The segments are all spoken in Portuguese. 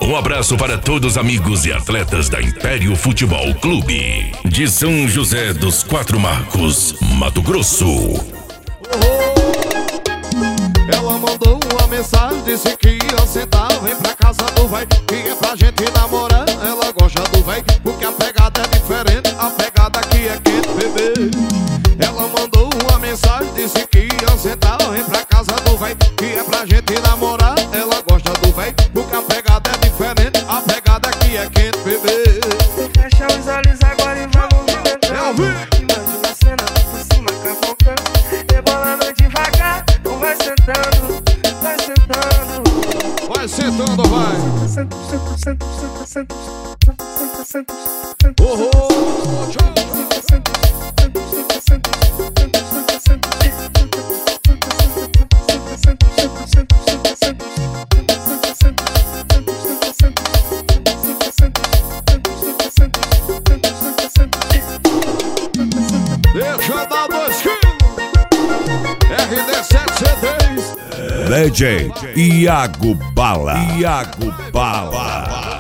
Um abraço para todos os amigos e atletas da Império Futebol Clube, de São José dos Quatro Marcos, Mato Grosso. Ela mandou uma mensagem, disse que ia sentar. Vem pra casa do véi, que é pra gente namorar. Ela gosta do véi, porque a pegada é diferente. A pegada aqui é quente, bebê. Ela mandou uma mensagem, disse que ia sentar. Vem pra casa do véi, que é pra gente namorar. Ela gosta do véi, porque a pegada é diferente. A pegada aqui é quente, bebê. Fecha os olhos agora e vai movimentando. Imagina a cena por cima, cavocando, rebolando devagar. Não vai sentando, vai sentando. Vai sentando, vai. Senta, senta, senta, senta, senta, senta, senta, senta. Deixa eu dar 2 quilos. RD7 CDs. DJ Iago Bala. Iago Bala.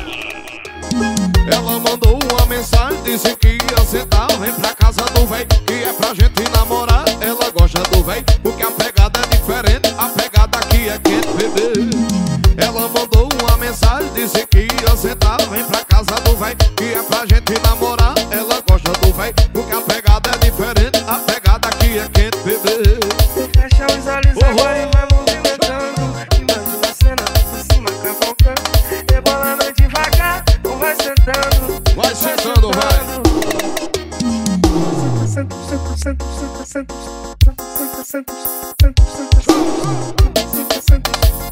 Ela mandou uma mensagem, disse que ia sentar. Vem pra casa do véi, que é pra gente namorar. Ela gosta do véi, porque a pegada é diferente. A pegada aqui é quente, bebê. Ela mandou uma mensagem, disse que ia sentar. Vem pra casa do véi, que é pra gente namorar. Ela gosta do véi, porque a pegada é diferente. A pegada aqui é quente, bebê. Fecha os olhos agora e vai movimentando. Imagina a cena por cima, cavocando, rebolando devagar. Não vai sentando, vai sentando, vai. Senta, senta, senta, senta, senta, senta, senta, senta, senta, senta, senta,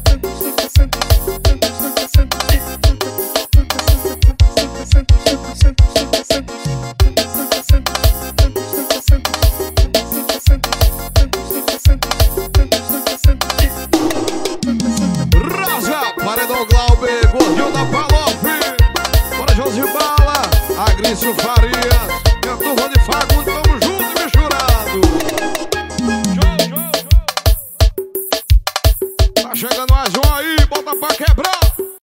Rosa, Paredão Glauber, Gordinho da Palofe, Bora Josibala, Agrício Faria.